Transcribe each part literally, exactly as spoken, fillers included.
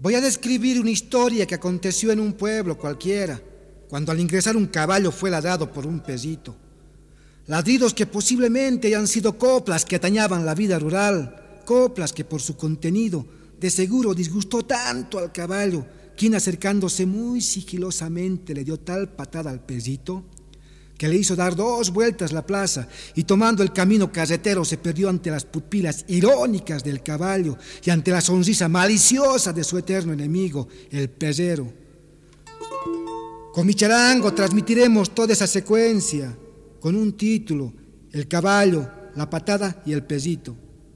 Voy a describir una historia que aconteció en un pueblo cualquiera, cuando al ingresar un caballo fue ladrado por un pezito. Ladridos que posiblemente hayan sido coplas que atañaban la vida rural, coplas que por su contenido de seguro disgustó tanto al caballo, quien acercándose muy sigilosamente le dio tal patada al pezito que le hizo dar dos vueltas la plaza y tomando el camino carretero se perdió ante las pupilas irónicas del caballo y ante la sonrisa maliciosa de su eterno enemigo, el pezero. Con mi charango transmitiremos toda esa secuencia con un título: El caballo, la patada y el pezito.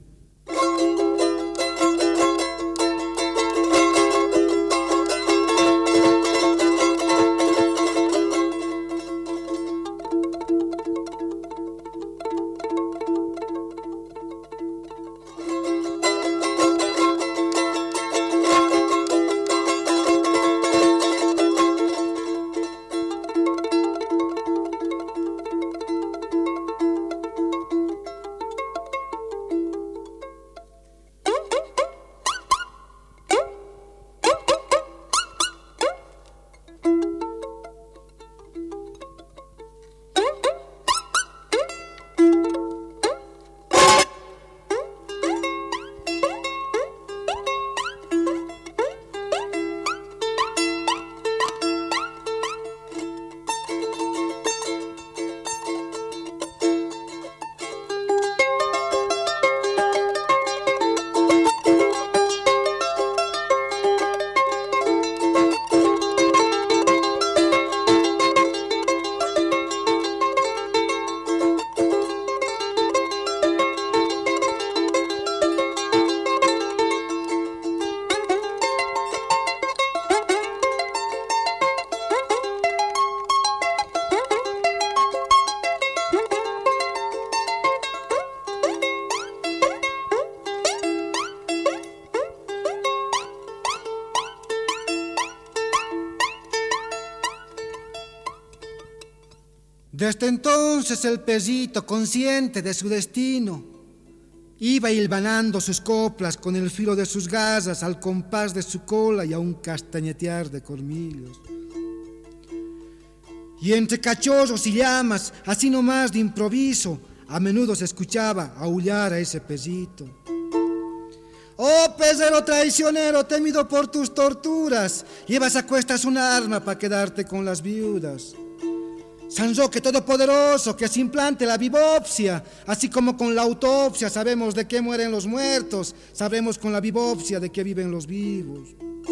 Desde entonces el pezito, consciente de su destino, iba hilvanando sus coplas con el filo de sus garras al compás de su cola y a un castañetear de colmillos. Y entre cachorros y llamas, así nomás de improviso, a menudo se escuchaba aullar a ese pezito. Oh, pezero traicionero, temido por tus torturas, llevas a cuestas un arma para quedarte con las viudas. San Roque Todopoderoso, que se implante la vivopsia, así como con la autopsia sabemos de qué mueren los muertos, sabremos con la vivopsia de qué viven los vivos.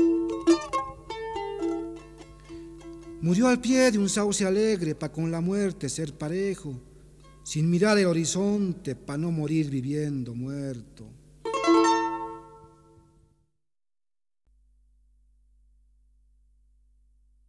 Murió al pie de un sauce alegre pa' con la muerte ser parejo, sin mirar el horizonte pa' no morir viviendo muerto.